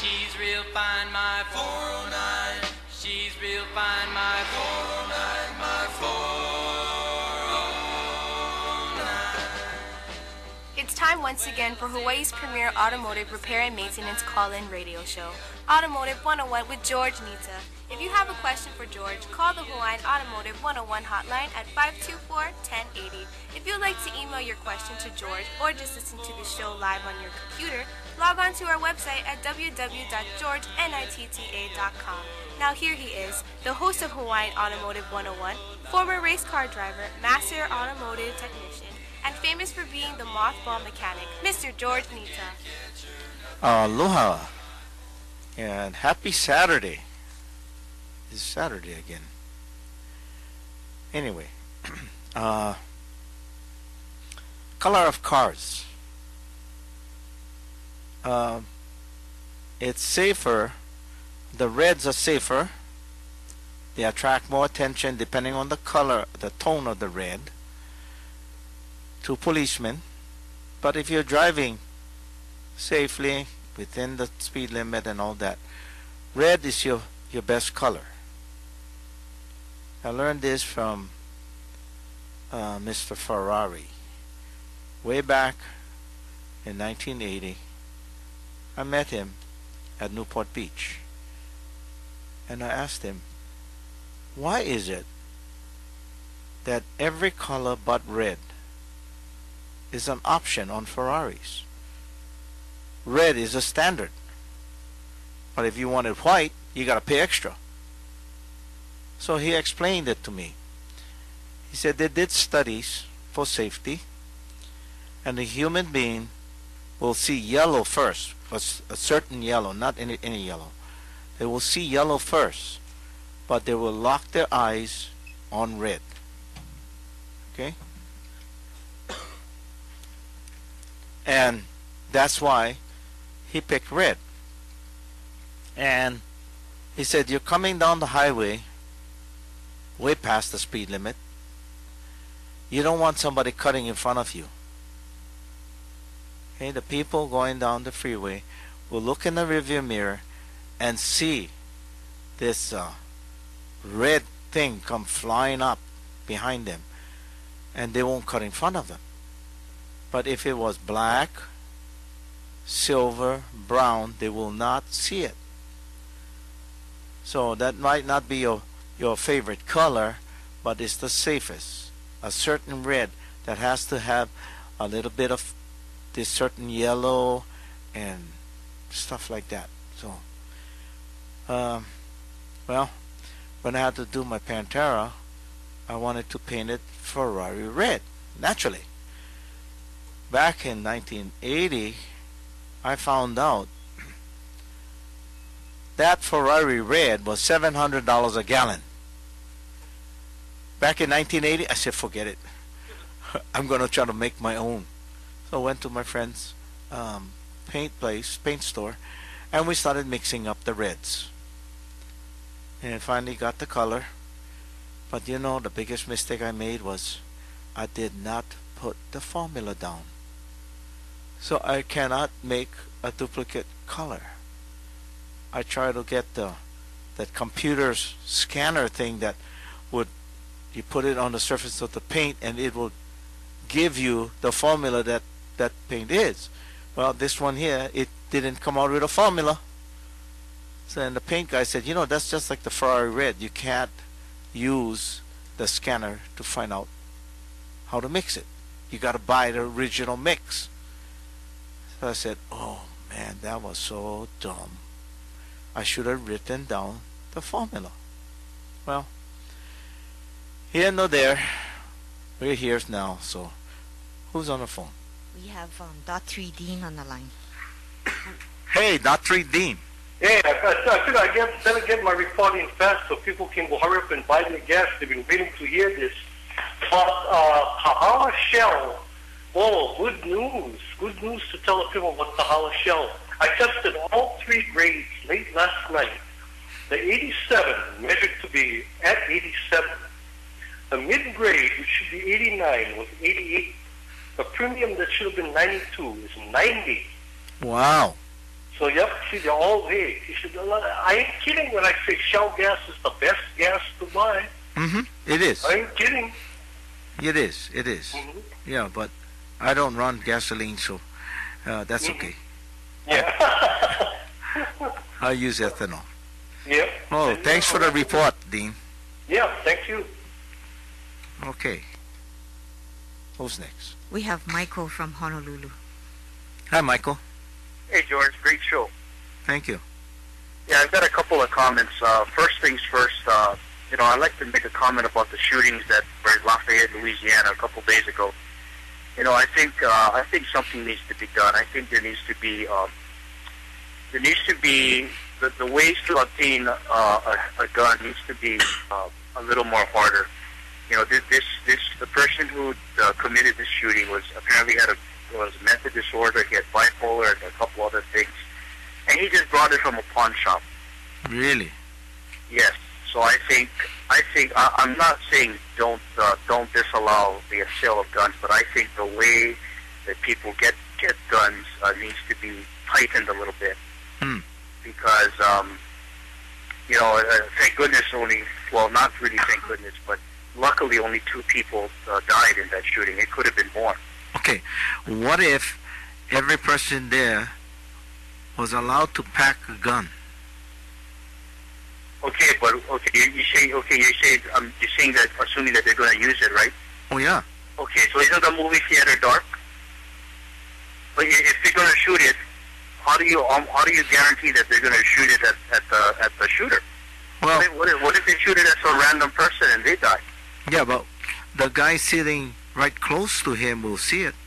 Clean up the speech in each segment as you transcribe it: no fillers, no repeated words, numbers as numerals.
She's real fine, my 409. She's real fine, my 409, my 409. It's time once again for Hawaii's premier automotive repair and maintenance call-in radio show, Automotive 101 with George Nita. If you have a question for George, call the Hawaiian Automotive 101 hotline at 524-1080. If you'd like to email your question to George or just listen to the show live on your computer, log on to our website at www.georgenitta.com. Now here he is, the host of Hawaiian Automotive 101, former race car driver, master automotive technician, and famous for being the mothball mechanic, Mr. George Nita. Aloha and happy Saturday. It's Saturday again. Anyway, color of cars. It's safer. The reds are safer. They attract more attention depending on the color, the tone of the red, to policemen. But if you're driving safely within the speed limit and all that, red is your best color. I learned this from Mr. Ferrari way back in 1980. I met him at Newport Beach, and I asked him, why is it that every color but red is an option on Ferraris? Red is a standard, but if you wanted white, you got to pay extra. So he explained it to me. He said they did studies for safety, and the human being will see yellow first, a certain yellow, not any yellow. They will see yellow first, but they will lock their eyes on red. Okay? And that's why he picked red. And he said, you're coming down the highway way past the speed limit. You don't want somebody cutting in front of you. Okay, the people going down the freeway will look in the rearview mirror and see this red thing come flying up behind them, and they won't cut in front of them. But if it was black, silver, brown, they will not see it. So that might not be your favorite color, but it's the safest. A certain red that has to have a little bit of this certain yellow and stuff like that. So, well, when I had to do my Pantera, I wanted to paint it Ferrari red, naturally. Back in 1980, I found out that Ferrari red was $700 a gallon. Back in 1980, I said, forget it. I'm going to try to make my own. So I went to my friend's paint store, and we started mixing up the reds. And finally got the color. But you know, the biggest mistake I made was I did not put the formula down. So I cannot make a duplicate color. I try to get that computer's scanner thing that would, you put it on the surface of the paint and it will give you the formula that paint is. Well, this one here, it didn't come out with a formula. So then the paint guy said, you know, that's just like the Ferrari red. You can't use the scanner to find out how to mix it. You got to buy the original mix. So I said, oh man, that was so dumb. I should have written down the formula. Well, here nor there, we're here now. So who's on the phone? We have Dot 3 Dean on the line. Hey, Dot 3 Dean. Yeah, I figured I better get my reporting fast so people can go hurry up and buy their gas. They've been waiting to hear this. But Kahala Shell, oh, good news. Good news to tell the people about Kahala Shell. I tested all three grades late last night. The 87 measured to be at 87. The mid-grade, which should be 89, was 88. The premium that should have been 92 is 90. Wow. So yep, see, they're all way. He said, I ain't kidding when I say Shell gas is the best gas to buy. Mm-hmm. It is. I ain't kidding. It is. It is. Mhm. Yeah, but I don't run gasoline, so that's Mhm. okay. Yeah. I use ethanol. Yep. Oh, thanks for the report, Dean. Yeah, thank you. Okay. Who's next? We have Michael from Honolulu. Hi, Michael. Hey, George. Great show. Thank you. Yeah, I've got a couple of comments. First things first, I'd like to make a comment about the shootings that were in Lafayette, Louisiana, a couple days ago. I think something needs to be done. I think there needs to be the ways to obtain a gun needs to be a little more harder. The person who committed this shooting was apparently was mental disorder. He had bipolar and a couple other things, and he just brought it from a pawn shop. Really? Yes. So I think I'm not saying don't disallow the sale of guns, but I think the way that people get guns needs to be tightened a little bit. Hmm. Because thank goodness not really thank goodness, but luckily only 2 people died in that shooting. It could have been more. Okay. What if every person there was allowed to pack a gun? Okay, but you're saying that assuming that they're going to use it, right? Oh yeah. Okay, so isn't the movie theater dark? But if they're going to shoot it, how do you guarantee that they're going to shoot it at the shooter? Well, what if they shoot it at some random person and they die? yeah, but the guy sitting right close to him will see it.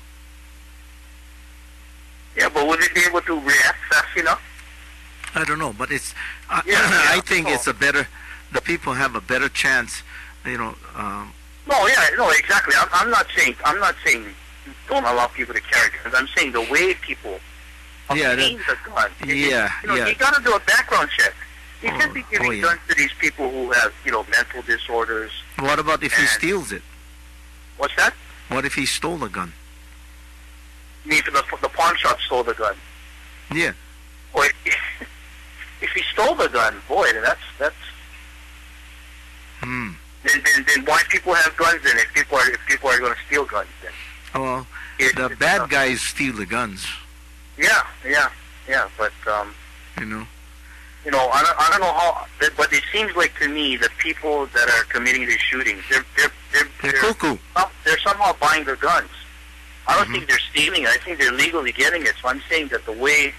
Yeah, but would they be able to react fast enough? I don't know, but it's. Yeah, I think it's a better. The people have a better chance. No, exactly. I'm not saying don't allow people to carry guns. I'm saying the way people obtain the gun. You got to do a background check. You can't be giving guns to these people who have mental disorders. What about if he steals it? What's that? What if he stole the gun? You mean the pawn shop stole the gun? Yeah. Boy, if he stole the gun, boy, then that's. Hmm. Then why people have guns then? If people are going to steal guns then? Well, the bad guys steal the guns. Yeah, but I don't know how, but it seems like to me the people that are committing these shootings, they're cuckoo. They're somehow buying their guns. I don't think they're stealing it. I think they're legally getting it. So I'm saying that the way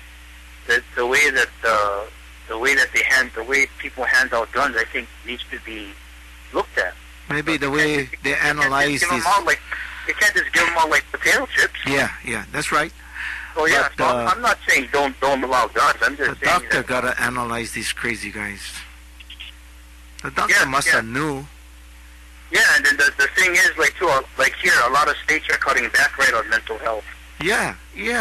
people hand out guns, I think needs to be looked at. Maybe the way they analyze these. You can't just give them out like potato chips. Yeah, that's right. So yeah, But, I'm not saying don't allow guns. I'm just the saying doctor that, gotta analyze these crazy guys. The doctor must have knew. Yeah, and then the thing is, like here, a lot of states are cutting back right on mental health. Yeah.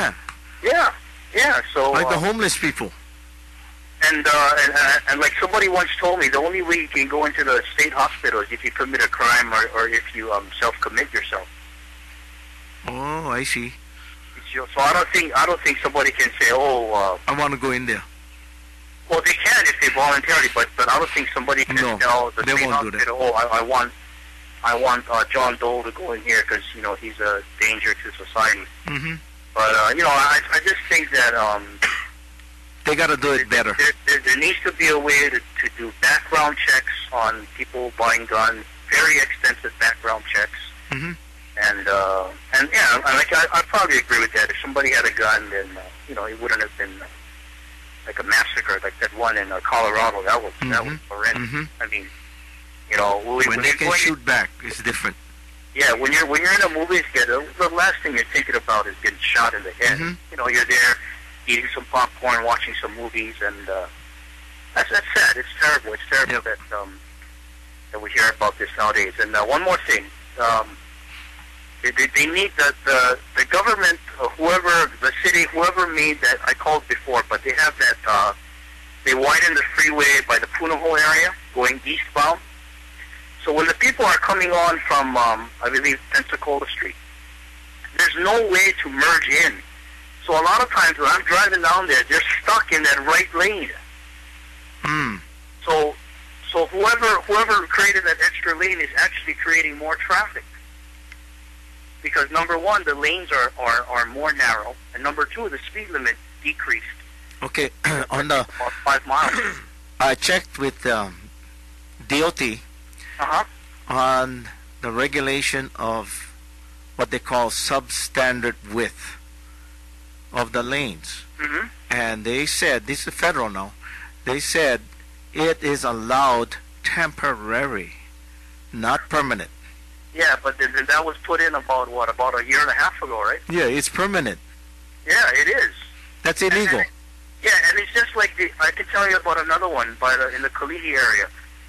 So Like the homeless people. And like somebody once told me, the only way you can go into the state hospital is if you commit a crime or if you self-commit yourself. Oh, I see. So I don't think somebody can say, I want to go in there. Well, they can if they voluntarily, but I don't think somebody can tell the they state won't do that. hospital, I want John Doe to go in here because he's a danger to society. Mm-hmm. But I just think that they got to do it better. There needs to be a way to do background checks on people buying guns, very extensive background checks. Mm-hmm. And I probably agree with that. If somebody had a gun, then it wouldn't have been like a massacre like that one in Colorado. That was horrendous. Mm-hmm. I mean, when they can shoot back, it's different. Yeah, when you're in a movie theater, the last thing you're thinking about is getting shot in the head. Mm-hmm. You're there eating some popcorn, watching some movies, and that's sad. It's terrible. It's terrible that we hear about this nowadays. And one more thing. They need the government, the city, whoever made that, I called before, but they have that, they widen the freeway by the Punahou area, going eastbound. So when the people are coming on from, I believe, Pensacola Street, there's no way to merge in So a lot of times when I'm driving down there, they're stuck in that right lane. Hmm. So whoever created that extra lane is actually creating more traffic. Because number one, the lanes are more narrow, and number two, the speed limit decreased. Okay. On the About 5 miles. I checked with DOT Uh-huh. on the regulation of what they call substandard width of the lanes. Mm-hmm. And they said, this is federal now, they said it is allowed temporary, not permanent. Yeah, but then that was put in about a year and a half ago, right? Yeah, it's permanent. Yeah, it is. That's illegal. Yeah, and it's just like I can tell you about another one in the Kalihi area.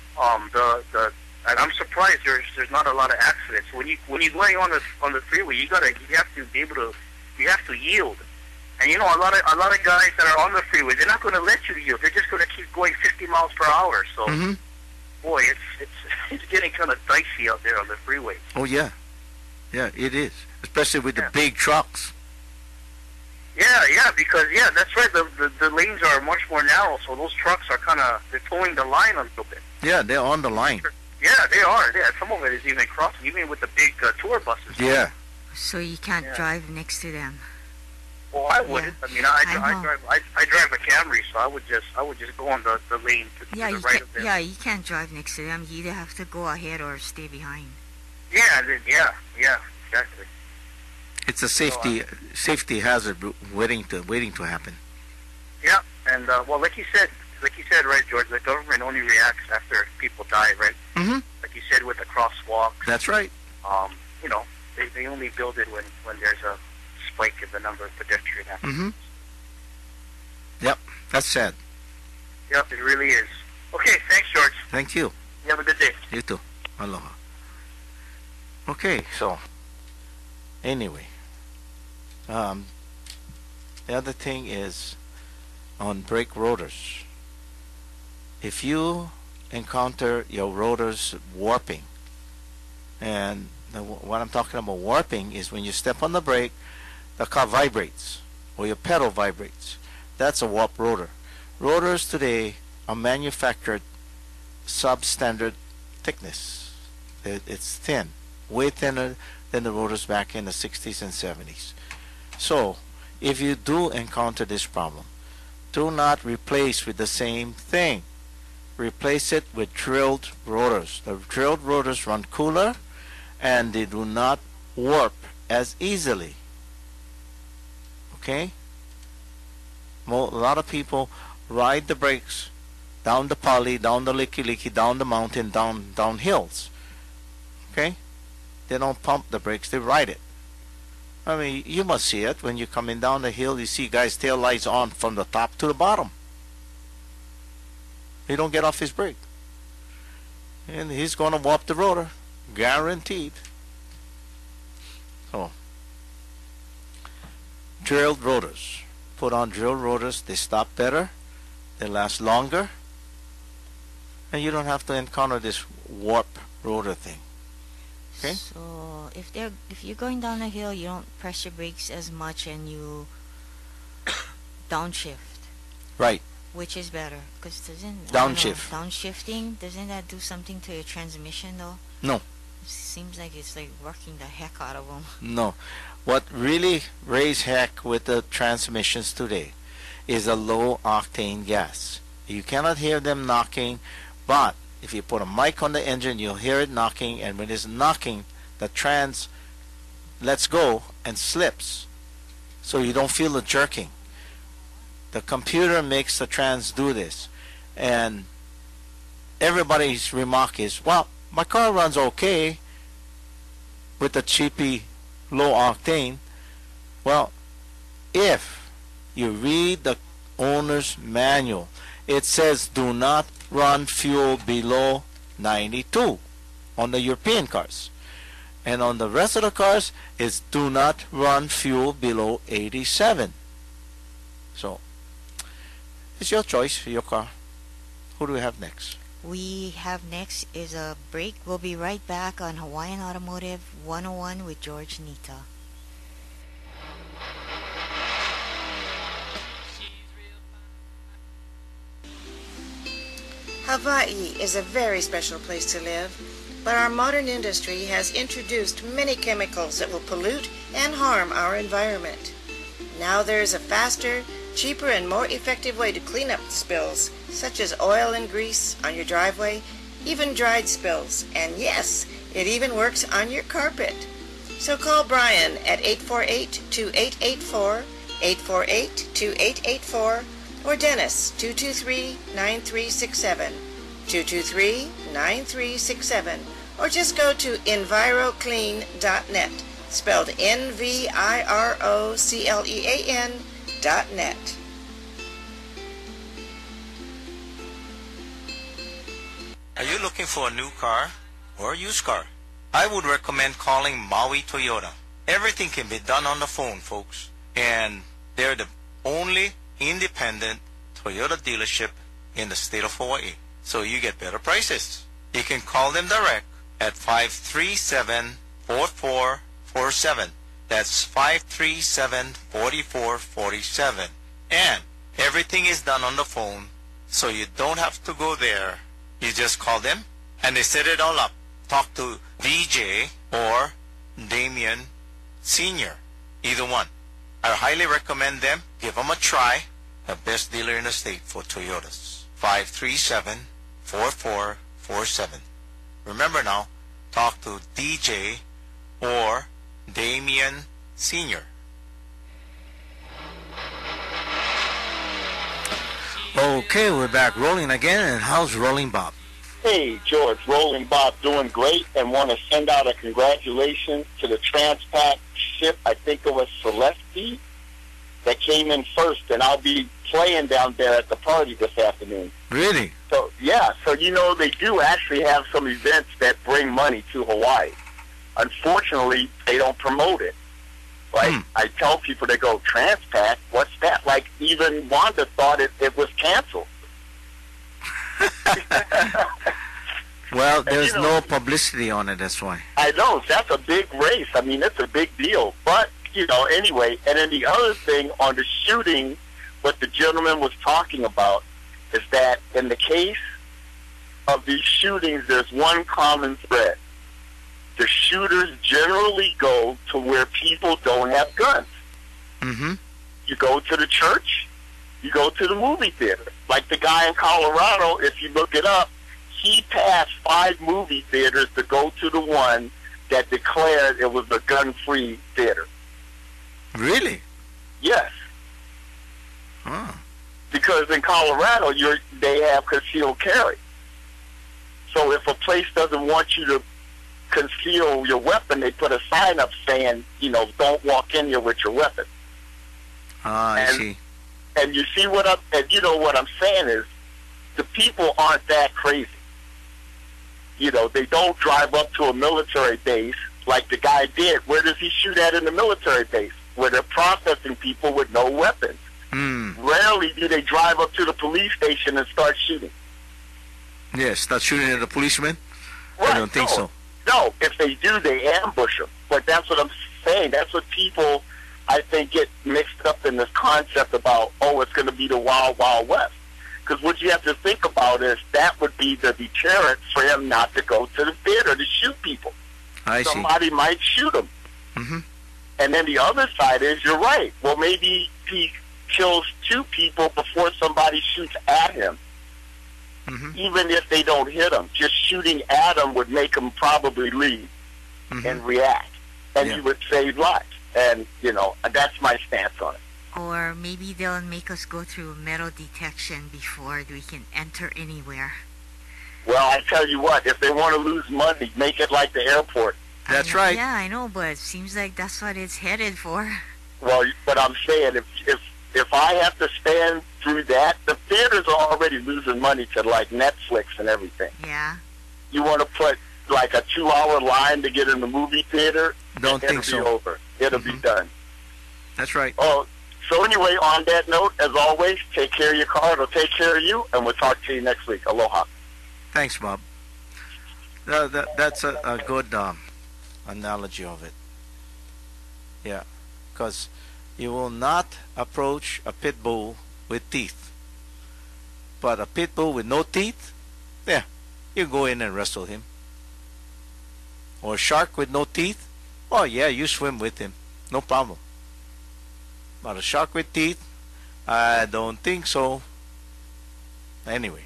And I'm surprised there's not a lot of accidents. When you're going on the freeway, you have to be able to, you have to yield. And you know, a lot of guys that are on the freeway, they're not going to let you yield. They're just going to keep going 50 miles per hour. So, boy, it's getting kind of dicey out there on the freeway. Oh yeah, yeah, it is, especially with the big trucks. Yeah, because that's right. The lanes are much more narrow, so those trucks are they're towing the line a little bit. Yeah, they're on the line. Yeah, they are. Yeah, some of it is even crossing, even with the big tour buses. Yeah. So you can't drive next to them. Well, I wouldn't. Yeah. I mean, I drive a Camry, so I would just go on the lane to the right of them. Yeah, you can't drive next to them. You either have to go ahead or stay behind. Yeah, exactly. It's a safety hazard waiting to happen. Yeah, and well, like you said, right, George, the government only reacts after people die, right? Mm-hmm. Like you said with the crosswalks. That's right. You know, they only build it when there's a spike in the number of pedestrian accidents. Mm-hmm. Yep, that's sad. Yep, it really is. Okay, thanks, George. Thank you. You have a good day. You too. Aloha. Okay, so anyway, the other thing is on brake rotors. If you encounter your rotors warping, and what I'm talking about warping is when you step on the brake, the car vibrates or your pedal vibrates. That's a warped rotor. Rotors today are manufactured substandard thickness. It's thin, way thinner than the rotors back in the 60s and 70s. So if you do encounter this problem, do not replace with the same thing. Replace it with drilled rotors. The drilled rotors run cooler and they do not warp as easily. Okay? A lot of people ride the brakes down the poly, down the licky, down the mountain, down hills. Okay? They don't pump the brakes, they ride it. I mean, you must see it when you're coming down the hill. You see guys' tail lights on from the top to the bottom. He don't get off his brake, and he's going to warp the rotor, guaranteed. So, drilled rotors. Put on drilled rotors. They stop better. They last longer, and you don't have to encounter this warp rotor thing. Okay. So if you're going down a hill, you don't press your brakes as much and you downshift. Right. Which is better? Because Downshift. Doesn't that do something to your transmission though? No. It seems like it's like working the heck out of them. No. What really raised heck with the transmissions today is a low octane gas. You cannot hear them knocking, but if you put a mic on the engine, you'll hear it knocking, and when it's knocking, the trans lets go and slips, so you don't feel the jerking. The computer makes the trans do this, and everybody's remark is, well, my car runs okay with the cheapy low octane. Well, if you read the owner's manual, it says do not run fuel below 92 on the European cars, and on the rest of the cars it's do not run fuel below 87. So it's your choice, your car. Who do we have next? We have next is a break. We'll be right back on Hawaiian Automotive 101 with George Nita. Hawaii is a very special place to live, but our modern industry has introduced many chemicals that will pollute and harm our environment. Now there is a faster, cheaper, and more effective way to clean up spills, such as oil and grease on your driveway, even dried spills, and yes, it even works on your carpet. So call Brian at 848-2884, 848-2884, or Dennis, 223-9367, 223-9367, or just go to enviroclean.net, spelled NVIROCLEAN.net. Are you looking for a new car or a used car? I would recommend calling Maui Toyota. Everything can be done on the phone, folks. And they're the only independent Toyota dealership in the state of Hawaii. So you get better prices. You can call them direct at 537-4447. That's 537-4447. And everything is done on the phone, so you don't have to go there. You just call them, and they set it all up. Talk to DJ or Damien Sr., either one. I highly recommend them. Give them a try. The best dealer in the state for Toyotas. 537-4447. Remember now, talk to DJ or Damien Sr. Okay, we're back rolling again, and how's Rolling Bob? Hey, George, Rolling Bob doing great, and want to send out a congratulations to the Transpac ship. I think it was Celeste that came in first, and I'll be playing down there at the party this afternoon. Really? So, yeah, so you know, they do actually have some events that bring money to Hawaii. Unfortunately, they don't promote it. Like, I tell people, they go, Transpac, what's that? Like, even Wanda thought it was canceled. Well, there's no publicity on it, that's why. I know, that's a big race. I mean, it's a big deal. But, you know, anyway, and then the other thing on the shooting, what the gentleman was talking about, is that in the case of these shootings, there's one common thread. The shooters generally go to where people don't have guns. Mm-hmm. You go to the church, you go to the movie theater. Like the guy in Colorado, if you look it up, he passed 5 movie theaters to go to the one that declared it was a gun-free theater. Really? Yes. Huh. Because in Colorado, they have concealed carry. So if a place doesn't want you to conceal your weapon, they put a sign up saying, you know, don't walk in here with your weapon. I see. And you see what you know what I'm saying is, the people aren't that crazy. You know, they don't drive up to a military base like the guy did. Where does he shoot at in the military base? Where they're processing people with no weapons. Rarely do they drive up to the police station and start shooting. Yes, start shooting at the policeman? Right. I don't think so. No, if they do, they ambush them. But that's what I'm saying. That's what people, I think, get mixed up in this concept about, oh, it's going to be the Wild Wild West. Because what you have to think about is that would be the deterrent for him not to go to the theater to shoot people. Somebody might shoot him. Mm-hmm. And then the other side is, you're right. Well, maybe he kills 2 people before somebody shoots at him. Mm-hmm. Even if they don't hit him, just shooting at him would make him probably leave and react. And you would save lives. And, you know, that's my stance on it. Or maybe they'll make us go through metal detection before we can enter anywhere. Well, I tell you what, if they want to lose money, make it like the airport. That's right. Yeah, I know, but it seems like that's what it's headed for. Well, but I'm saying, if I have to stand through that, the theaters are already losing money to, like, Netflix and everything. Yeah. You want to put, like, a 2-hour line to get in the movie theater? Don't think so. It'll be over. It'll be done. That's right. Oh, so anyway, on that note, as always, take care of your car. It'll take care of you, and we'll talk to you next week. Aloha. Thanks, Bob. That's a good analogy of it. Yeah, because you will not approach a pit bull with teeth. But a pit bull with no teeth, Yeah, you go in and wrestle him. Or a shark with no teeth? Oh yeah, you swim with him. No problem. But a shark with teeth? I don't think so. Anyway.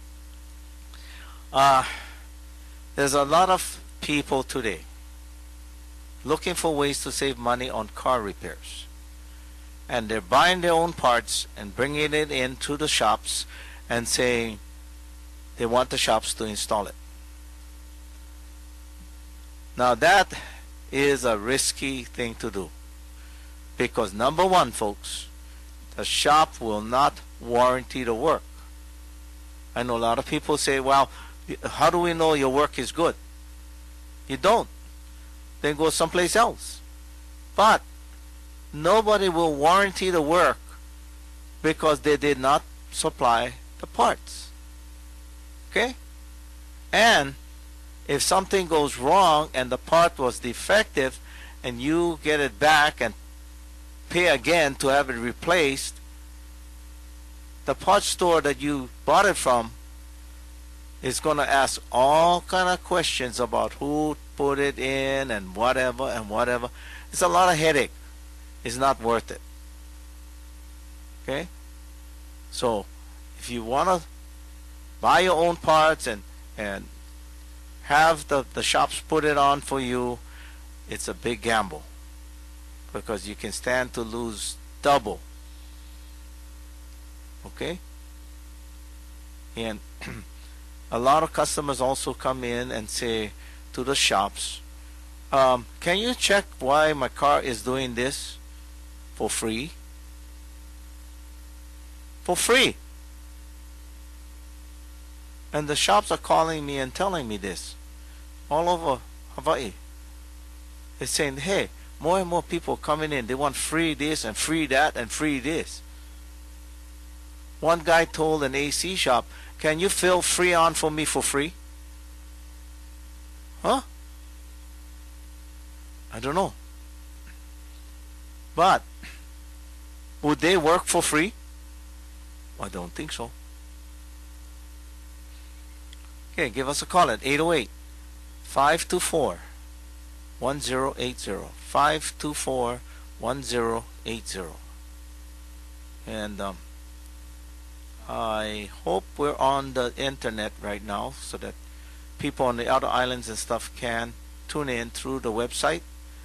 There's a lot of people today looking for ways to save money on car repairs. And they're buying their own parts and bringing it into the shops and saying they want the shops to install it. Now that is a risky thing to do. Because number one, folks, the shop will not warranty the work. I know a lot of people say, well, how do we know your work is good? You don't. Then go someplace else. But nobody will warranty the work because they did not supply the parts. Okay? And if something goes wrong and the part was defective and you get it back and pay again to have it replaced, the parts store that you bought it from is going to ask all kind of questions about who put it in and whatever and whatever. It's a lot of headache. It's not worth it. Okay? So, if you want to buy your own parts and have the shops put it on for you, it's a big gamble. Because you can stand to lose double. Okay? And a lot of customers also come in and say to the shops, can you check why my car is doing this for free? For free. And the shops are calling me and telling me this all over Hawaii. They're saying, hey, more and more people coming in. They want free this and free that and free this. One guy told an AC shop, can you fill Freon for me for free? Huh? I don't know. But would they work for free? I don't think so. Okay, give us a call at 808-524-1080. 524-1080. And I hope we're on the internet right now so that people on the outer islands and stuff can tune in through the website.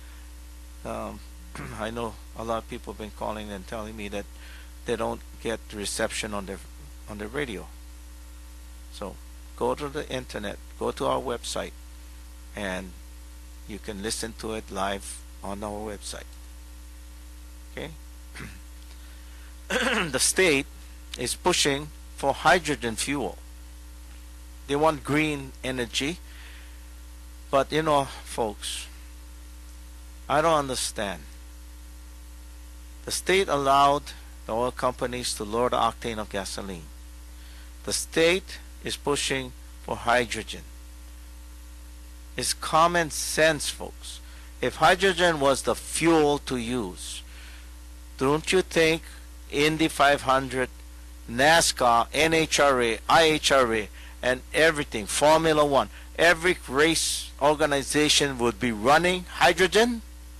I know a lot of people have been calling and telling me that they don't get reception on their radio. So go to the internet, go to our website, and you can listen to it live on our website. Okay? The state is pushing for hydrogen fuel. They want green energy. But you know, folks, I don't understand. The state allowed the oil companies to lower the octane of gasoline. The state is pushing for hydrogen. It's common sense, folks. If hydrogen was the fuel to use, don't you think Indy 500, NASCAR, NHRA, IHRA, and everything, Formula One, every race organization would be running hydrogen?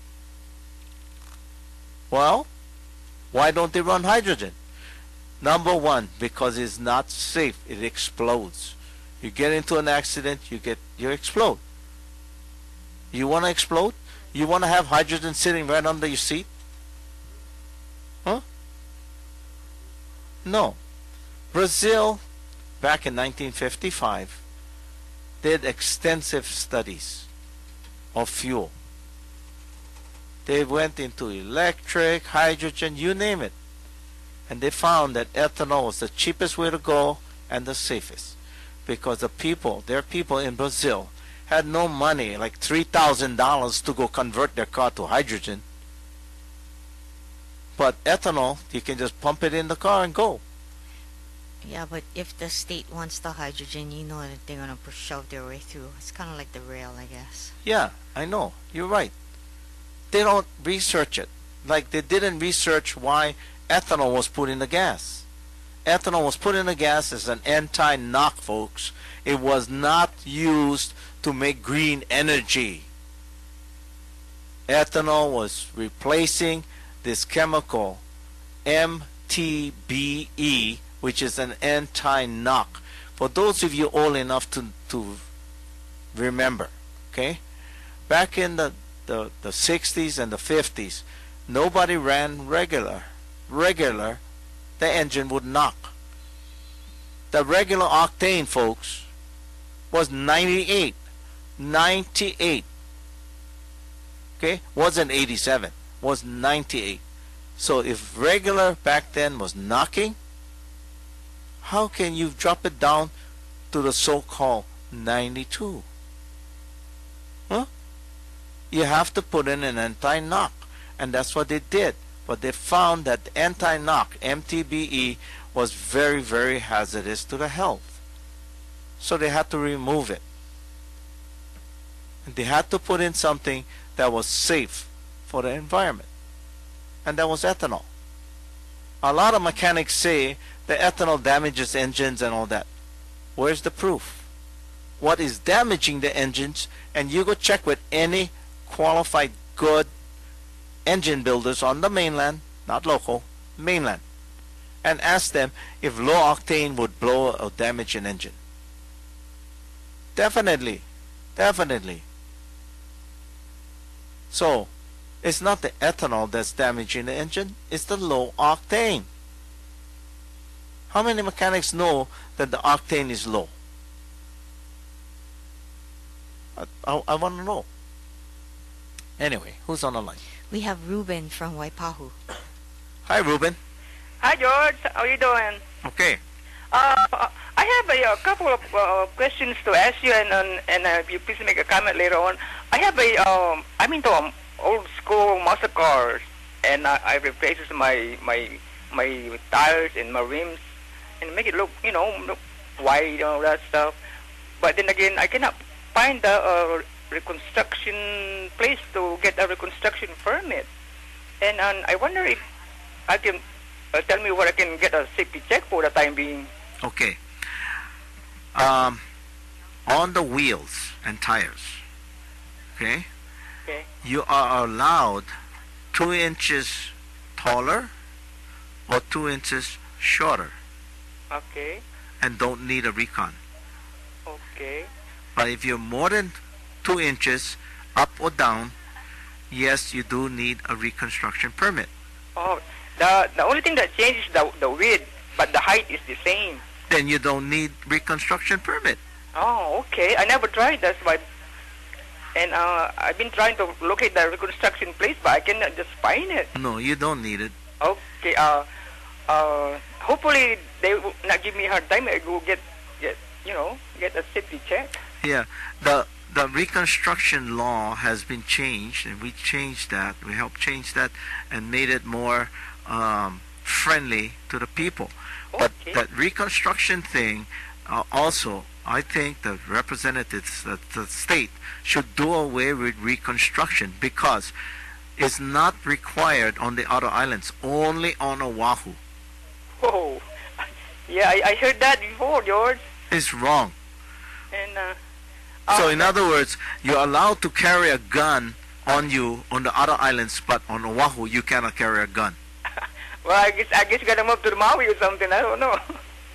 Well, why don't they run hydrogen? Number one, because it's not safe. It explodes. You get into an accident, you explode. You want to explode? You want to have hydrogen sitting right under your seat? Huh? No. Brazil, back in 1955, did extensive studies of fuel. They went into electric, hydrogen, you name it. And they found that ethanol was the cheapest way to go and the safest. Because their people in Brazil had no money, like $3,000 to go convert their car to hydrogen. But ethanol, you can just pump it in the car and go. Yeah, but if the state wants the hydrogen, you know that they're going to shove their way through. It's kind of like the rail, I guess. Yeah, I know. You're right. They don't research it. Like they didn't research why ethanol was put in the gas. ethanol was put in the gas as an anti-knock, folks. It was not used to make green energy. Ethanol was replacing this chemical MTBE, which is an anti-knock. For those of you old enough to remember, okay, back in the 60s and the 50s, nobody ran regular. The engine would knock. The regular octane, folks, was 98. Okay, wasn't 87, was 98. So if regular back then was knocking, how can you drop it down to the so-called 92? Huh? You have to put in an anti-knock, and that's what they did. But they found that the anti-knock, MTBE, was very, very hazardous to the health. So they had to remove it. And they had to put in something that was safe for the environment. And that was ethanol. A lot of mechanics say that ethanol damages engines and all that. Where's the proof? What is damaging the engines? And you go check with any qualified good engine builders on the mainland, not local, mainland, and ask them if low octane would blow or damage an engine. Definitely. So, it's not the ethanol that's damaging the engine, it's the low octane. How many mechanics know that the octane is low? I want to know. Anyway, who's on the line? We have Ruben from Waipahu. Hi, Ruben. Hi, George. How are you doing? Okay. I have a couple of questions to ask you, and if you please make a comment later on. I have I'm into old school muscle cars, and I replace my tires and my rims, and make it look wide and all that stuff. But then again, I cannot find a reconstruction place to get a reconstruction permit, and I wonder if I can tell me where I can get a safety check for the time being. Okay. On the wheels and tires, okay, you are allowed 2 inches taller or 2 inches shorter. Okay. And don't need a recon. Okay. But if you're more than 2 inches up or down, yes, you do need a reconstruction permit. Oh, the only thing that changes the width, but the height is the same. Then you don't need reconstruction permit. Oh, okay. I never tried. That's why. And I've been trying to locate the reconstruction place, but I cannot just find it. No, you don't need it. Okay. Hopefully they will not give me a hard time. I will get a safety check. Yeah. The reconstruction law has been changed, and we changed that. We helped change that and made it more friendly to the people. But that reconstruction thing, also, I think the representatives, the state, should do away with reconstruction because it's not required on the other islands, only on Oahu. Oh, yeah, I heard that before, George. It's wrong. And so, in other words, you're allowed to carry a gun on you on the other islands, but on Oahu you cannot carry a gun. Well, I guess you gotta move to Maui or something. I don't know.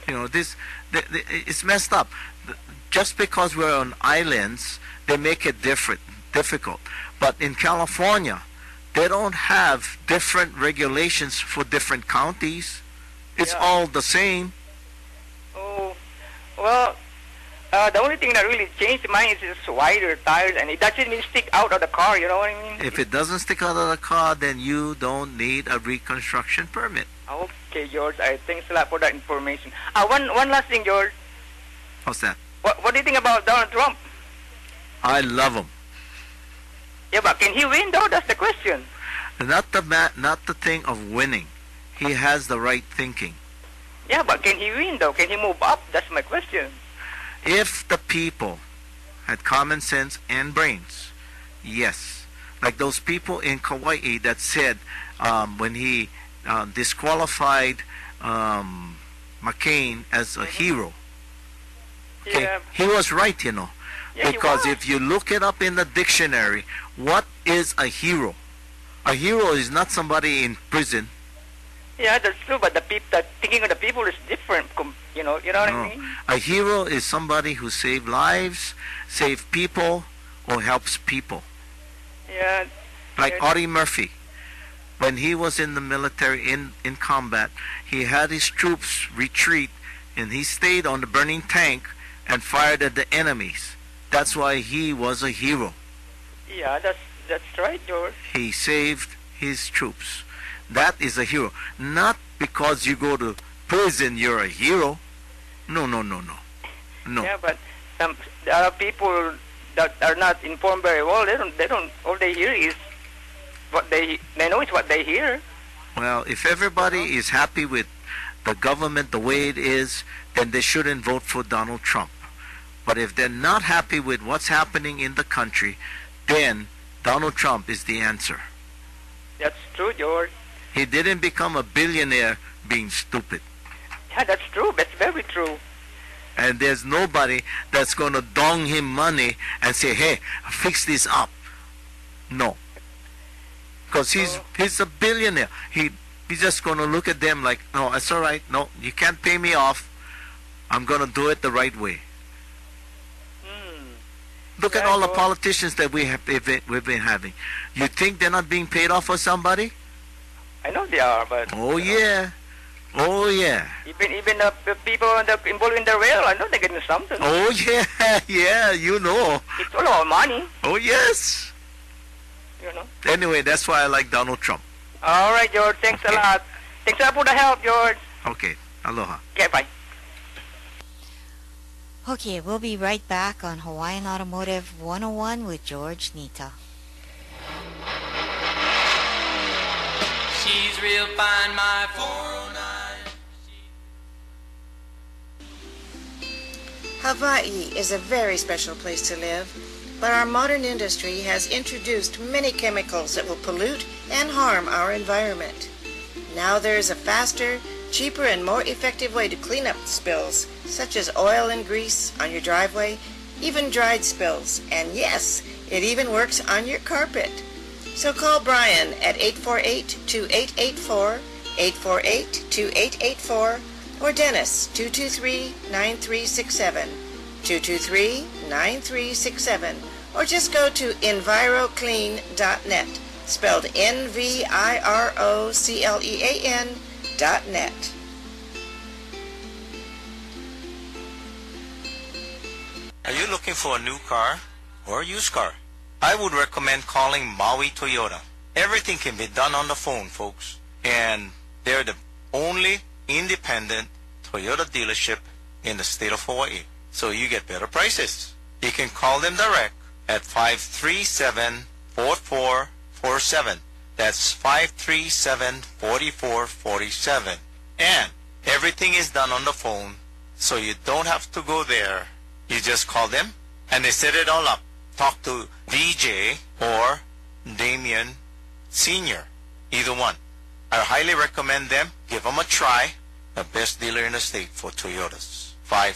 It's messed up. Just because we're on islands, they make it difficult. But in California, they don't have different regulations for different counties. It's all the same. Oh, well, the only thing that really changed mine is just wider tires, and it doesn't even stick out of the car, you know what I mean? If it doesn't stick out of the car, then you don't need a reconstruction permit. Okay, George, thanks a lot for that information. One last thing, George. What's that? What do you think about Donald Trump? I love him. Yeah, but can he win, though? That's the question. Not the thing of winning. He has the right thinking. Yeah, but can he win, though? Can he move up? That's my question. If the people had common sense and brains, yes. Like those people in Kauai that said when he disqualified McCain as a hero. Okay? Yeah. He was right, you know. Yeah, he Because was. if you look it up in the dictionary, what is a hero? A hero is not somebody in prison. Yeah, that's true. But the thinking of the people is different. You know what I No. mean? A hero is somebody who saves lives, saves people, or helps people. Yeah. Like Yeah. Audie Murphy. When he was in the military, in combat, he had his troops retreat, and he stayed on the burning tank and fired at the enemies. That's why he was a hero. Yeah, that's right, George. He saved his troops. That is a hero. Not because you go to prison, you're a hero. No. No. Yeah, but there are people that are not informed very well. They don't. All they hear is what they know is what they hear. Well, if everybody is happy with the government the way it is, then they shouldn't vote for Donald Trump. But if they're not happy with what's happening in the country, then Donald Trump is the answer. That's true, George. He didn't become a billionaire being stupid. Yeah, that's true. That's very true. And there's nobody that's going to dong him money and say, hey, fix this up. No. Because he's a billionaire. He's just going to look at them like, no, it's all right. No, you can't pay me off. I'm going to do it the right way. Look at all the politicians that we've been having. You think they're not being paid off for somebody? I know they are, but Oh, yeah. Oh, yeah. even the people involved in the rail, I know they're getting something. Oh, yeah. Yeah, you know. It's all about money, Oh, yes. you know. Anyway, that's why I like Donald Trump. All right, George. Thanks a lot. Thanks a lot for the help, George. Okay. Aloha. Okay, bye. Okay, we'll be right back on Hawaiian Automotive 101 with George Nita. She's real fine, my 409. Hawaii is a very special place to live, but our modern industry has introduced many chemicals that will pollute and harm our environment. Now there is a faster, cheaper, and more effective way to clean up spills, such as oil and grease on your driveway, even dried spills, and yes, it even works on your carpet. So call Brian at 848-2884, 848-2884, or Dennis, 223-9367, 223-9367, or just go to enviroclean.net, spelled NVIROCLEAN.net. Are you looking for a new car or a used car? I would recommend calling Maui Toyota. Everything can be done on the phone, folks. And they're the only independent Toyota dealership in the state of Hawaii. So you get better prices. You can call them direct at 537-4447. That's 537-4447. And everything is done on the phone, so you don't have to go there. You just call them, and they set it all up. Talk to DJ or Damien Sr., either one. I highly recommend them. Give them a try. The best dealer in the state for Toyotas.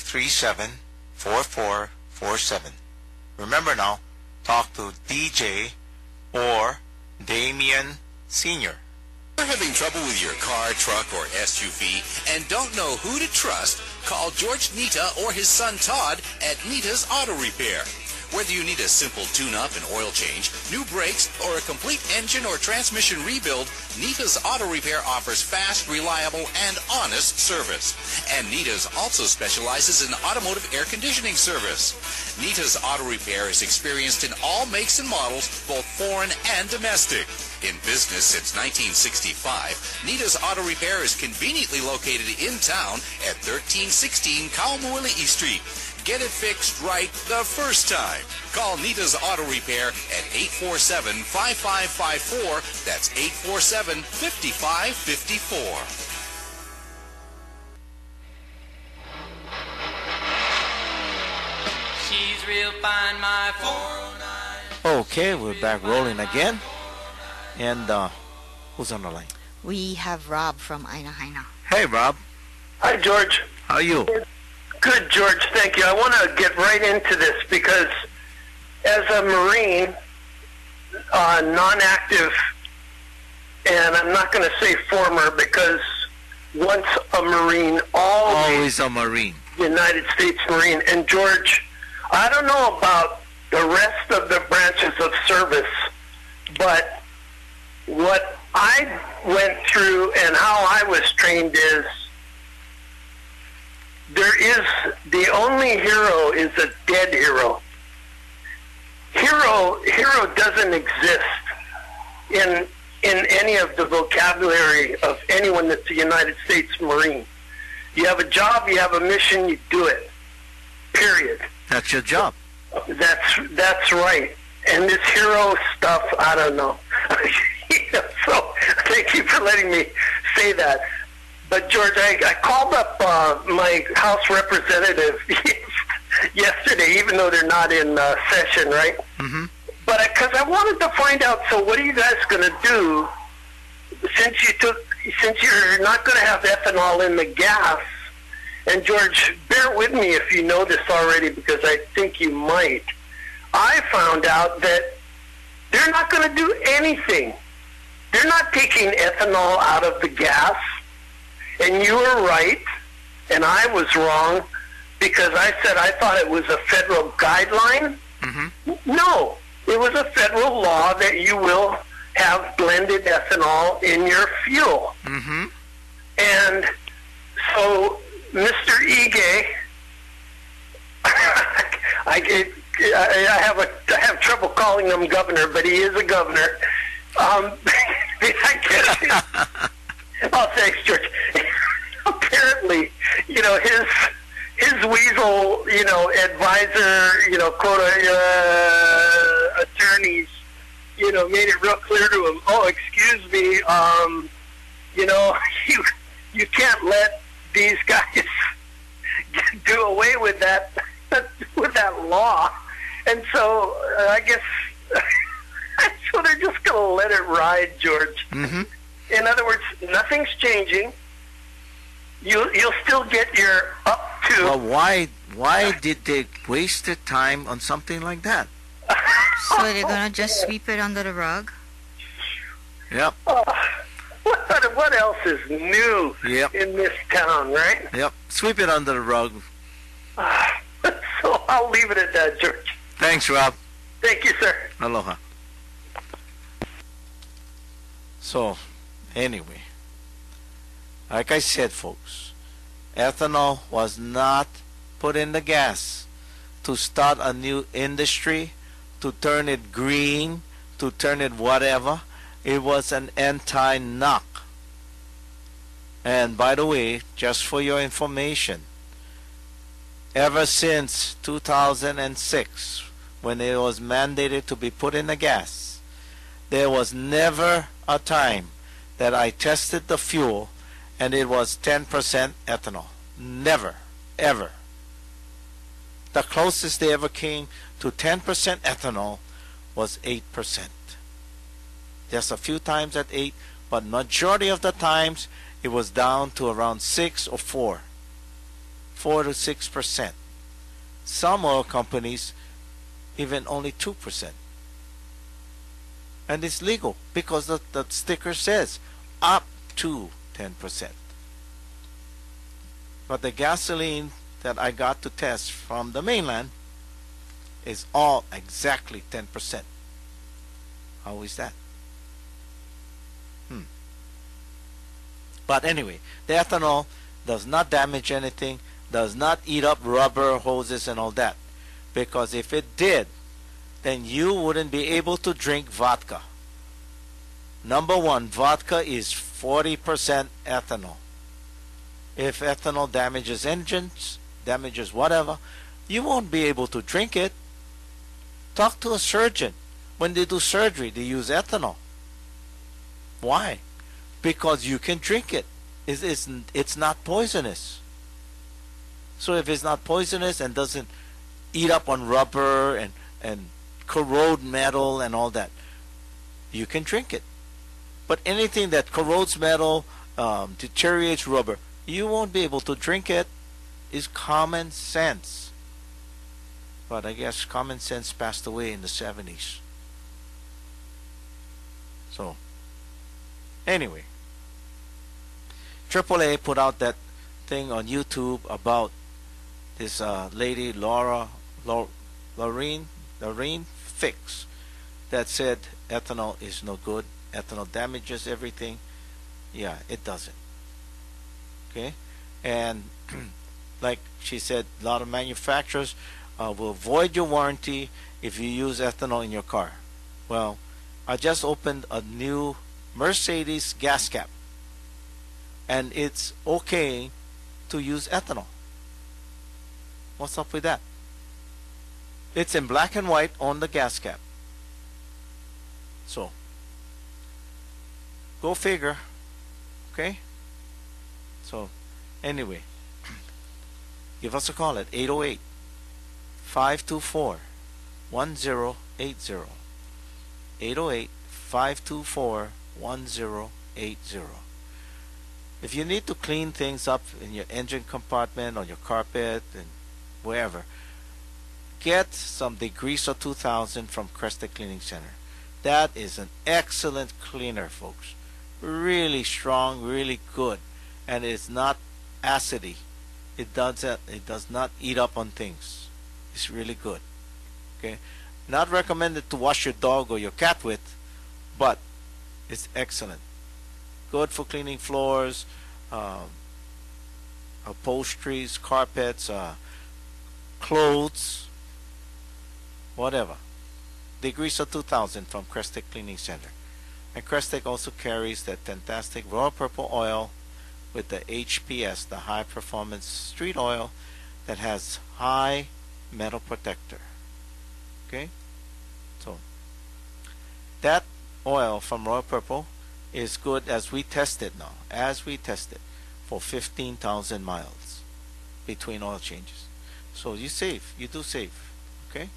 537-4447. Remember now, talk to DJ or Damien Sr. You're having trouble with your car, truck, or SUV and don't know who to trust? Call George Nita or his son Todd at Nita's Auto Repair. Whether you need a simple tune-up and oil change, new brakes, or a complete engine or transmission rebuild, Nita's Auto Repair offers fast, reliable, and honest service. And Nita's also specializes in automotive air conditioning service. Nita's Auto Repair is experienced in all makes and models, both foreign and domestic. In business since 1965, Nita's Auto Repair is conveniently located in town at 1316 Kaumoili Street. Get it fixed right the first time. Call Nita's Auto Repair at 847-5554. That's 847-5554. She's real fine, my 409. Okay, we're back rolling again. And who's on the line? We have Rob from Aina Haina. Hey, Rob. Hi, George. How are you? Good, George. Thank you. I want to get right into this because as a Marine, non-active, and I'm not going to say former because once a Marine, always a Marine. United States Marine. And George, I don't know about the rest of the branches of service, but what I went through and how I was trained is the only hero is a dead hero. Hero doesn't exist in any of the vocabulary of anyone that's a United States Marine. You have a job, you have a mission, you do it. Period. That's your job. That's right. And this hero stuff, I don't know. So thank you for letting me say that. But George, I called up my House representative yesterday, even though they're not in session, right? Mm-hmm. But because I wanted to find out, so what are you guys going to do since you're not going to have ethanol in the gas? And George, bear with me if you know this already, because I think you might. I found out that they're not going to do anything. They're not taking ethanol out of the gas. And you were right, and I was wrong, because I said I thought it was a federal guideline. Mm-hmm. No, it was a federal law that you will have blended ethanol in your fuel. Mm-hmm. And so, Mr. Ige, I have trouble calling him governor, but he is a governor. Oh, thanks, George. Apparently, his weasel, advisor, quota attorneys, made it real clear to him. Oh, excuse me, you can't let these guys do away with that law, and so I guess so they're just going to let it ride, George. Mm-hmm. In other words, nothing's changing. You'll still get your up to. Well, why did they waste their time on something like that? So they're gonna just sweep it under the rug? Yep. What else is new in this town, right? Yep. Sweep it under the rug. So I'll leave it at that, George. Thanks, Rob. Thank you, sir. Aloha. So, anyway, like I said, folks, ethanol was not put in the gas to start a new industry, to turn it green, to turn it whatever. It was an anti-knock. And by the way, just for your information, ever since 2006, when it was mandated to be put in the gas, there was never a time that I tested the fuel and it was 10% ethanol. Never, ever. The closest they ever came to 10% ethanol was 8%. Just a few times at 8, but majority of the times it was down to around 6 or 4 to 6%. Some oil companies even only 2%. And it's legal because the sticker says up to 10%. But the gasoline that I got to test from the mainland is all exactly 10%. How is that? But anyway, the ethanol does not damage anything, does not eat up rubber hoses and all that. Because if it did, then you wouldn't be able to drink vodka. Number one, vodka is 40% ethanol. If ethanol damages engines, damages whatever, you won't be able to drink it. Talk to a surgeon. When they do surgery, they use ethanol. Why? Because you can drink it. It's not poisonous. So if it's not poisonous and doesn't eat up on rubber and corrode metal and all that, you can drink it. But anything that corrodes metal, deteriorates rubber, You won't be able to drink it. It's common sense. But I guess common sense passed away in the 70s. So, anyway, AAA put out that thing on YouTube about this lady, Lorraine Fix, that said ethanol is no good. Ethanol damages everything. Yeah, it doesn't. Okay? And like she said, a lot of manufacturers will void your warranty if you use ethanol in your car. Well, I just opened a new Mercedes gas cap, and it's okay to use ethanol. What's up with that? It's in black and white on the gas cap. So, go figure. Okay? So, anyway, give us a call at 808 524 1080. 808 524 1080. If you need to clean things up in your engine compartment, on your carpet, and wherever, get some Degreaser 2000 from Crested Cleaning Center. That is an excellent cleaner, folks. Really strong, really good, and it's not acidy. It does not eat up on things. It's really good. Okay, not recommended to wash your dog or your cat with, but it's excellent. Good for cleaning floors, upholsteries, carpets, clothes, whatever. Degreaser 2000 from Crested Cleaning Center. And Crested also carries that fantastic Royal Purple oil with the HPS, the high performance street oil that has high metal protector. Okay? So, that oil from Royal Purple is good as we test it now. As we test it for 15,000 miles between oil changes. So you save. You do save. Okay?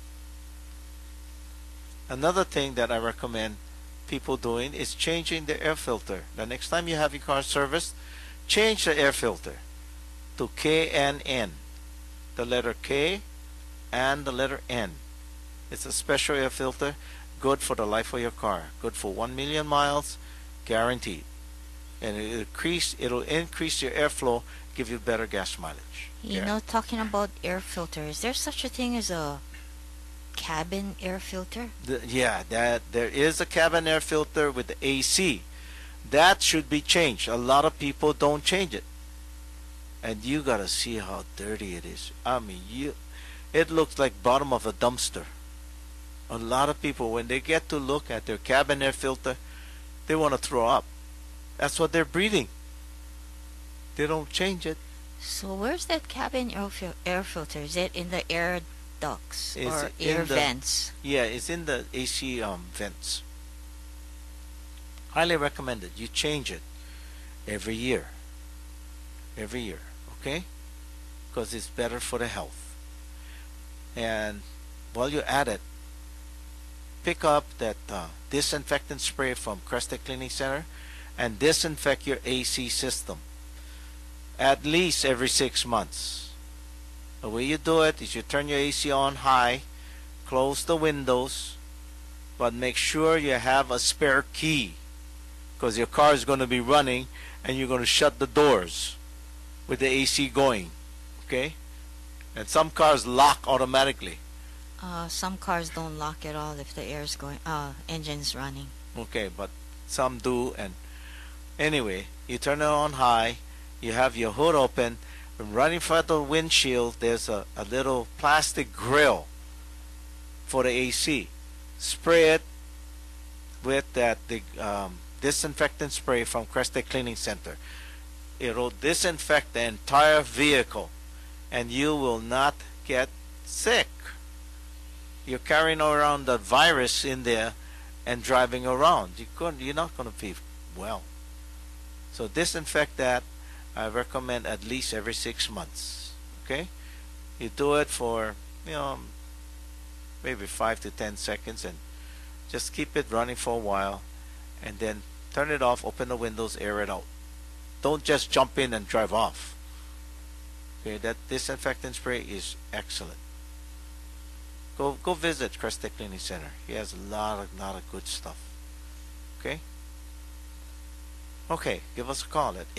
Another thing that I recommend people doing is changing the air filter. The next time you have your car serviced, change the air filter to KNN. The letter K and the letter N. It's a special air filter, good for the life of your car. Good for 1 million miles, guaranteed. And it'll increase your airflow, give you better gas mileage. You know, talking about air filter, is there such a thing as a cabin air filter? There is a cabin air filter with the AC. That should be changed. A lot of people don't change it. And you gotta see how dirty it is. I mean, it looks like bottom of a dumpster. A lot of people, when they get to look at their cabin air filter, they want to throw up. That's what they're breathing. They don't change it. So where's that cabin air filter? Is it in the air ducts or air vents? Yeah, it's in the AC vents. Highly recommended. You change it every year. Every year, okay? Because it's better for the health. And while you're at it, pick up that disinfectant spray from Crested Cleaning Center and disinfect your AC system at least every 6 months. The way you do it is you turn your AC on high, close the windows, but make sure you have a spare key, because your car is going to be running and you're going to shut the doors with the AC going. Okay? And some cars lock automatically. Some cars don't lock at all if the air's going, engine's running. Okay, but some do. And anyway, you turn it on high, you have your hood open, and right in front of the windshield there's a little plastic grill for the AC. Spray it with that disinfectant spray from Crested Cleaning Center. It'll disinfect the entire vehicle and you will not get sick. You're carrying around the virus in there and driving around. You're not going to be well. So disinfect that. I recommend at least every 6 months. Okay? You do it for, maybe 5 to 10 seconds and just keep it running for a while and then turn it off, open the windows, air it out. Don't just jump in and drive off. Okay, that disinfectant spray is excellent. Go visit Crestec Cleaning Center. He has a lot of good stuff. Okay? Okay, give us a call at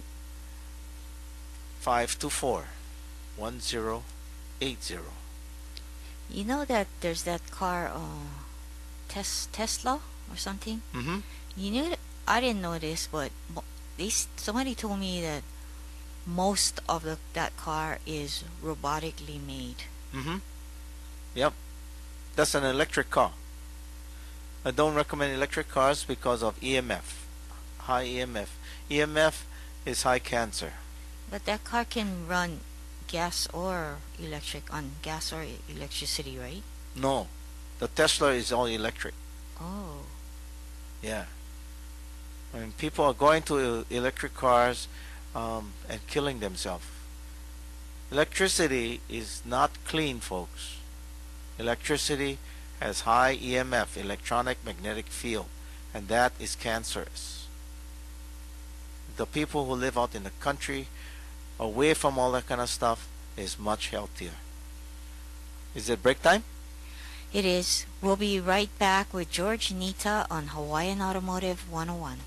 808-524-1080. You know that there's that car, Tesla or something? Mm-hmm. You knew I didn't know this, but somebody told me that most of that car is robotically made. Mm-hmm. Yep. That's an electric car. I don't recommend electric cars because of EMF. High EMF. EMF is high cancer. But that car can run gas or electricity, right? No. The Tesla is all electric. Oh. Yeah. I mean, people are going to electric cars and killing themselves. Electricity is not clean, folks. Electricity has high EMF, electronic magnetic field, and that is cancerous. The people who live out in the country, away from all that kind of stuff, is much healthier. Is it break time? It is. We'll be right back with George Nita on Hawaiian Automotive 101.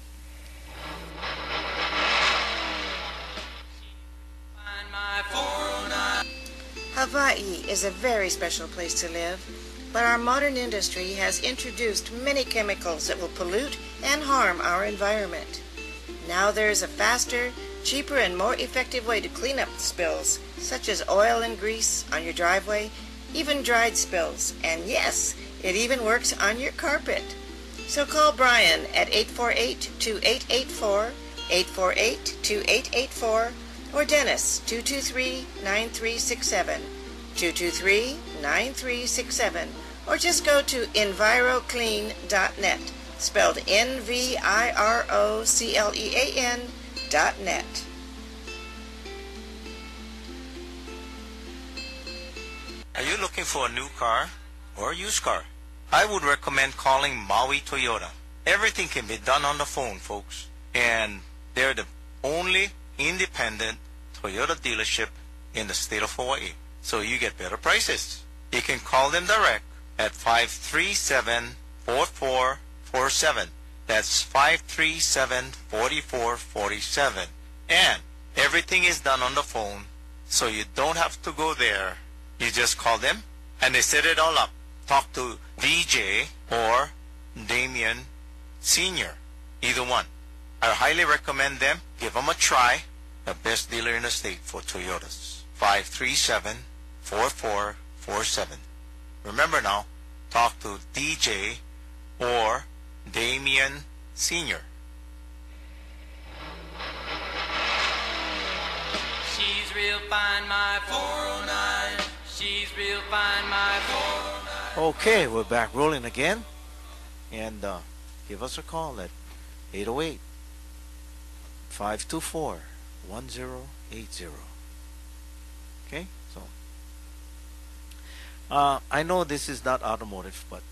Hawaii is a very special place to live, but our modern industry has introduced many chemicals that will pollute and harm our environment. Now there is a faster, cheaper, and more effective way to clean up spills, such as oil and grease on your driveway, even dried spills, and yes, it even works on your carpet. So call Brian at 848-2884, 848-2884, or Dennis, 223-9367, 223-9367, or just go to enviroclean.net, spelled NVIROCLEAN.net. Are you looking for a new car or a used car? I would recommend calling Maui Toyota. Everything can be done on the phone, folks. And they're the only independent Toyota dealership in the state of Hawaii. So you get better prices. You can call them direct at 537-4447. That's 537-4447. And everything is done on the phone, so you don't have to go there. You just call them, and they set it all up. Talk to DJ or Damien Sr., either one. I highly recommend them. Give them a try. The best dealer in the state for Toyotas. 537-4447. Remember now, talk to DJ or Damien Sr. She's real fine, my 409. She's real fine, my 409. Okay, we're back rolling again. And give us a call at 808-524-1080. Okay, so I know this is not automotive, but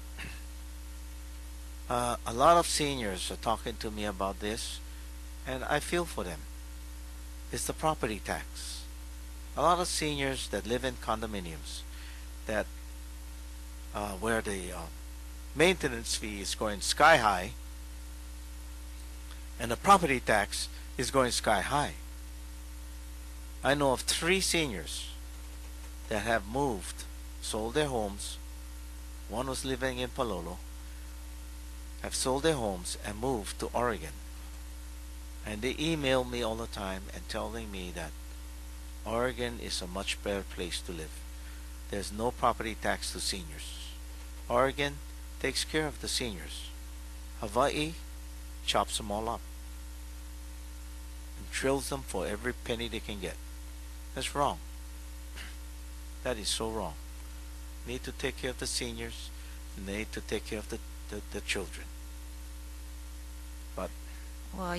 a lot of seniors are talking to me about this, and I feel for them. It's the property tax. A lot of seniors that live in condominiums that where the maintenance fee is going sky high and the property tax is going sky high. I know of 3 seniors that have moved, sold their homes. One was living in Palolo, have sold their homes and moved to Oregon. And they email me all the time and telling me that Oregon is a much better place to live. There's no property tax to seniors. Oregon takes care of the seniors. Hawaii chops them all up and drills them for every penny they can get. That's wrong. That is so wrong. Need to take care of the seniors, and they need to take care of the children. But Well,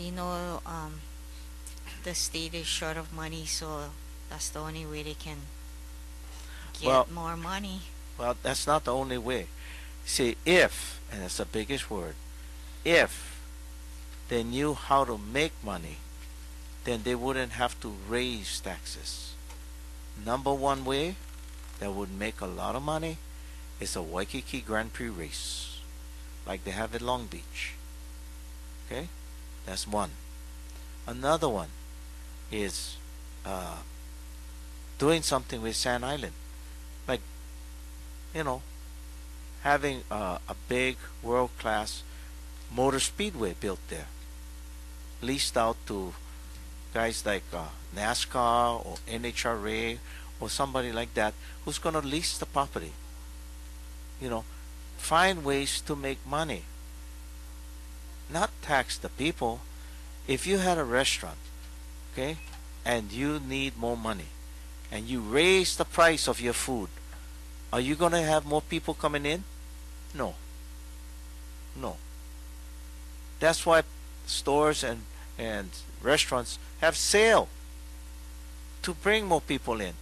the state is short of money, so that's the only way they can get more money. Well, that's not the only way. See, if, and that's the biggest word, if they knew how to make money, then they wouldn't have to raise taxes. Number one way that would make a lot of money is a Waikiki Grand Prix race, like they have at Long Beach. Okay, that's one. Another one is doing something with Sand Island, like, you know, having a big world-class motor speedway built there, leased out to guys like NASCAR or NHRA or somebody like that who's going to lease the property. You know, find ways to make money, not tax the people. If you had a restaurant, okay, and you need more money, and you raise the price of your food, are you going to have more people coming in? No. No. That's why stores and restaurants have sale, to bring more people in.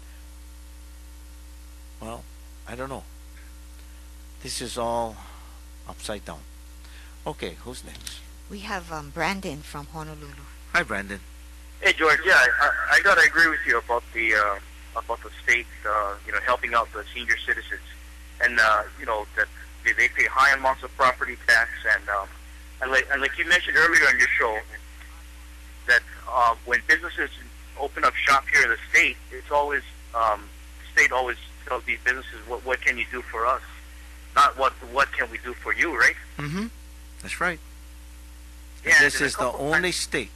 Well, I don't know. This is all upside down. Okay, who's next? We have Brandon from Honolulu. Hi, Brandon. Hey, George. Yeah, I gotta agree with you about the state, helping out the senior citizens, and that they pay high amounts of property tax, and like you mentioned earlier on your show, that when businesses open up shop here in the state, it's always the state always tells these businesses, what can you do for us, not what can we do for you, right? Mm-hmm. That's right. Yeah, this is the only state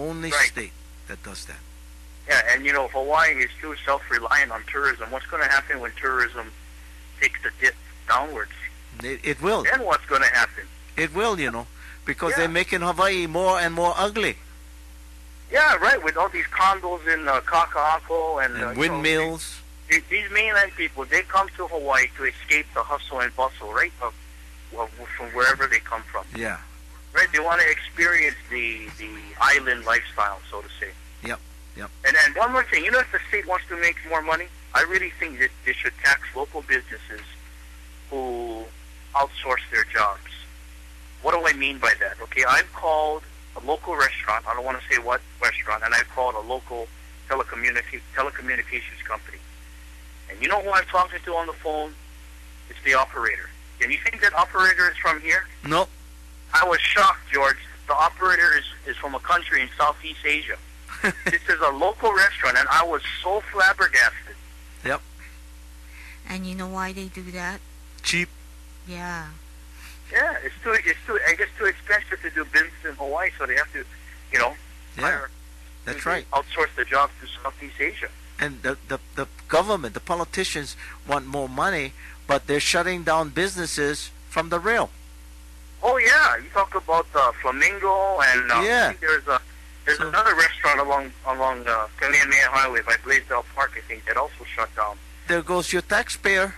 that does that. Yeah, and Hawaii is too self-reliant on tourism. What's going to happen when tourism takes the dip downwards? It will. Then what's going to happen? It will, because they're making Hawaii more and more ugly. Yeah, right, with all these condos in Kaka'ako and windmills. These mainland people, they come to Hawaii to escape the hustle and bustle, right, from wherever they come from. Yeah. Right, they want to experience the island lifestyle, so to say. Yep, yep. And then one more thing, if the state wants to make more money, I really think that they should tax local businesses who outsource their jobs. What do I mean by that? Okay, I've called a local restaurant, I don't want to say what restaurant, and I've called a local telecommunications company. And you know who I'm talking to on the phone? It's the operator. And you think that operator is from here? No. I was shocked, George. The operator is from a country in Southeast Asia. This is a local restaurant, and I was so flabbergasted. Yep. And you know why they do that? Cheap. Yeah. Yeah, it's too expensive to do business in Hawaii, so they have to, hire. That's right. Outsource the jobs to Southeast Asia. And the government, the politicians want more money, but they're shutting down businesses from the rail. Oh yeah, you talk about Flamingo, and I think there's another restaurant along Kamehameha Highway by Blaisdell Park, I think, that also shut down. There goes your taxpayer.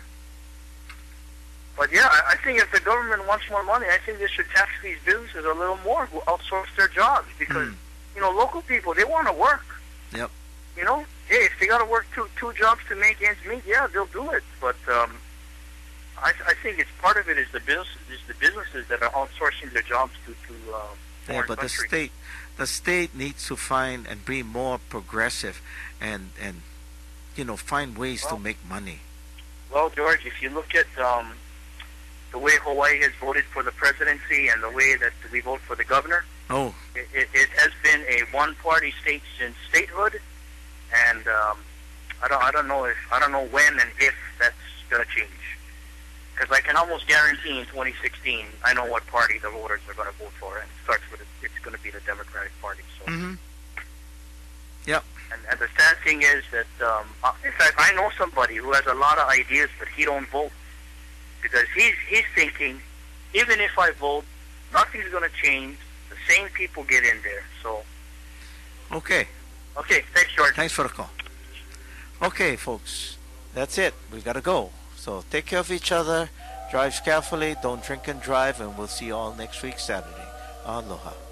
But yeah, I think if the government wants more money, I think they should tax these businesses a little more who outsource their jobs, because local people, they want to work. Yep. Hey, if they got to work two jobs to make ends meet, yeah, they'll do it. But I think it's part of it is the businesses that are outsourcing their jobs to foreign but countries. the state needs to find and be more progressive and find ways to make money. Well, George, if you look at the way Hawaii has voted for the presidency and the way that we vote for the governor, it has been a one-party state since statehood, and I don't know when and if that's going to change. Because I can almost guarantee in 2016, I know what party the voters are going to vote for, and it's going to be the Democratic Party. So. Mm-hmm. Yep. And the sad thing is that, in fact, I know somebody who has a lot of ideas, but he don't vote because he's thinking, even if I vote, nothing's going to change. The same people get in there. So. Okay. Okay. Thanks, George. Thanks for the call. Okay, folks, that's it. We've got to go. So take care of each other, drive carefully, don't drink and drive, and we'll see you all next week, Saturday. Aloha.